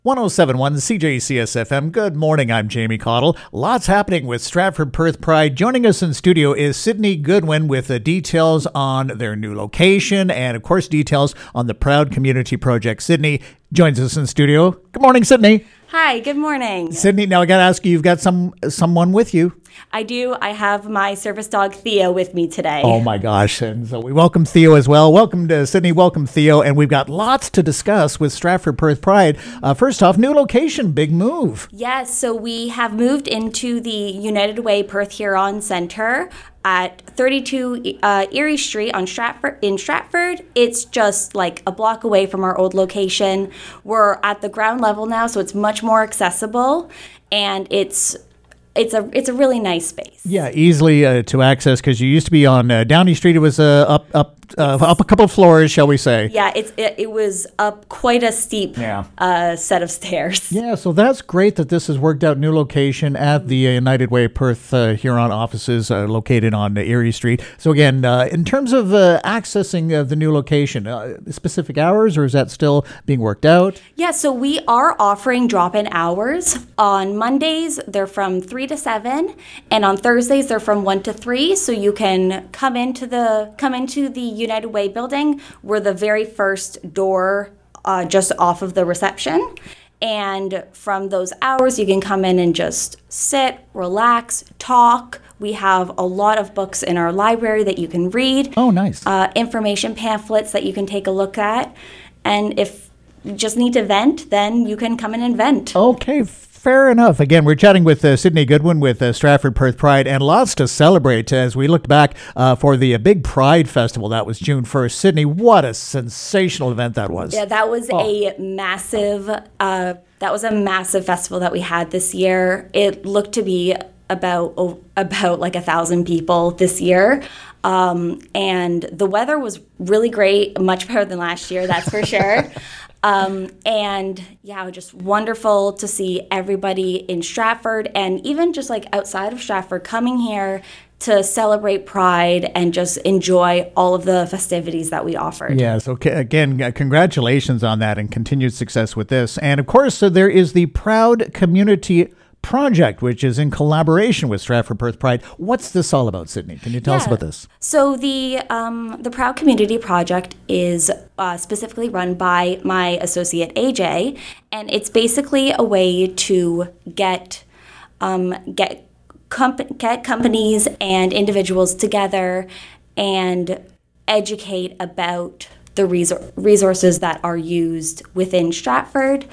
1071 CJCS-FM. Good morning, I'm Jamie Cottle. Lots happening with Stratford Perth Pride. Joining us in studio is Sydney Goodwin with the details on their new location and, of course, details on the Proud Community Project. Sydney joins us in studio. Good morning, Sydney. Hi, good morning. Sydney, now I got to ask you, you've got someone with you. I do. I have my service dog, Theo, with me today. Oh, my gosh. And so we welcome Theo as well. Welcome to Sydney. Welcome, Theo. And we've got lots to discuss with Stratford Perth Pride. First off, new location, big move. Yes, so we have moved into the United Way Perth Huron Centre at 32 Erie Street in Stratford. It's just like a block away from our old location. We're at the ground level now, so it's much more accessible, and it's a really nice space. Yeah, easily to access, because you used to be on Downey Street. It was up a couple of floors, shall we say? Yeah, it was up quite a steep set of stairs. Yeah, so that's great that this has worked out. New location at the United Way Perth Huron offices located on Erie Street. So again, in terms of accessing the new location, specific hours, or is that still being worked out? Yeah, so we are offering drop-in hours. On Mondays, they're from 3 to 7, and on Thursdays, they're from 1 to 3. So you can come into the United Way building. We're the very first door just off of the reception. And from those hours, you can come in and just sit, relax, talk. We have a lot of books in our library that you can read. Oh, nice. Information pamphlets that you can take a look at. And if you just need to vent, then you can come in and vent. Okay, fair enough. Again, we're chatting with Sydney Goodwin with Stratford Perth Pride, and lots to celebrate as we looked back for the big Pride Festival. That was June 1st. Sydney, what a sensational event that was. Yeah, that was a massive festival that we had this year. It looked to be about like 1,000 people this year. And the weather was really great, much better than last year, that's for sure. And yeah, just wonderful to see everybody in Stratford, and even just like outside of Stratford coming here to celebrate Pride and just enjoy all of the festivities that we offered. Yes. Okay. Again, congratulations on that and continued success with this. And of course, so there is the Proud Community Project, which is in collaboration with Stratford Perth Pride. What's this all about, Sydney? Can you tell us about this? So the Proud Community Project is specifically run by my associate AJ, and it's basically a way to get companies and individuals together and educate about the resources that are used within Stratford,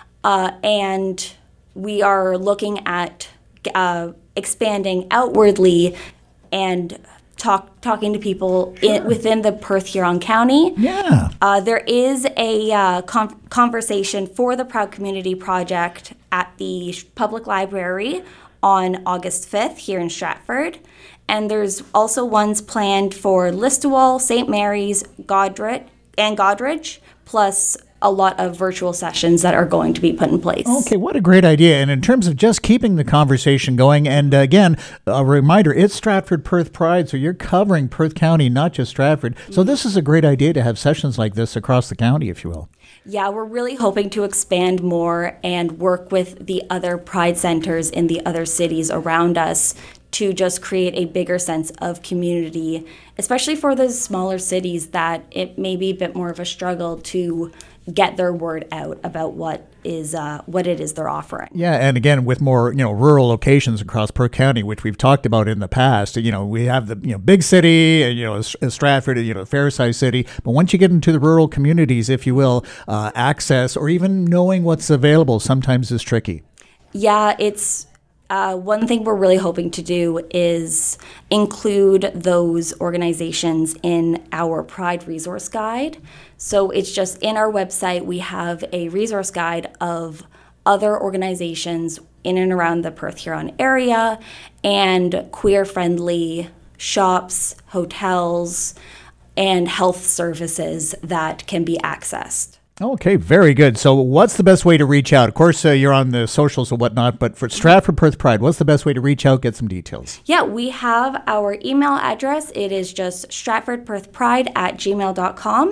and we are looking at expanding outwardly and talking to people within the Perth Huron County. Yeah. There is a conversation for the Proud Community Project at the Public Library on August 5th here in Stratford. And there's also ones planned for Listowel, St. Mary's, Godrich, plus a lot of virtual sessions that are going to be put in place. Okay, what a great idea. And in terms of just keeping the conversation going, and again, a reminder, it's Stratford Perth Pride, so you're covering Perth County, not just Stratford. So this is a great idea to have sessions like this across the county, if you will. Yeah, we're really hoping to expand more and work with the other Pride centers in the other cities around us to just create a bigger sense of community, especially for those smaller cities that it may be a bit more of a struggle to get their word out about what it is they're offering. Yeah, and again, with more rural locations across Perth County, which we've talked about in the past. We have the big city, Stratford, fair-sized city. But once you get into the rural communities, if you will, access or even knowing what's available sometimes is tricky. Yeah, it's. One thing we're really hoping to do is include those organizations in our Pride resource guide. So it's just in our website, we have a resource guide of other organizations in and around the Perth Huron area and queer-friendly shops, hotels, and health services that can be accessed. Okay, very good. So what's the best way to reach out? Of course, you're on the socials and whatnot, but for Stratford Perth Pride, what's the best way to reach out, get some details? Yeah, we have our email address. It is just stratfordperthpride@gmail.com.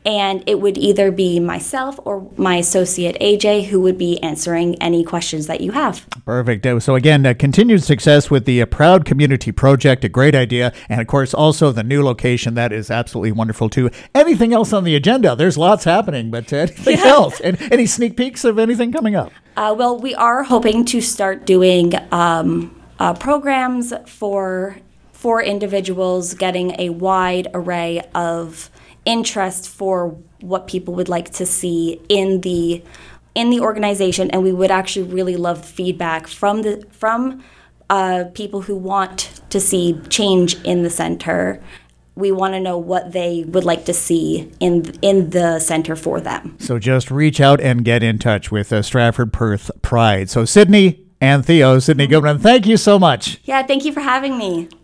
And it would either be myself or my associate AJ who would be answering any questions that you have. Perfect. So again, continued success with the Proud Community Project, a great idea. And of course, also the new location, that is absolutely wonderful too. Anything else on the agenda? There's lots happening, but anything else? And any sneak peeks of anything coming up? Well, we are hoping to start doing programs for individuals, getting a wide array of interest for what people would like to see in the organization, and we would actually really love feedback from people who want to see change in the center. We want to know what they would like to see in the center for them. So just reach out and get in touch with Stratford Perth Pride. So Sydney and Theo, Sydney Goodwin, thank you so much. Yeah, thank you for having me.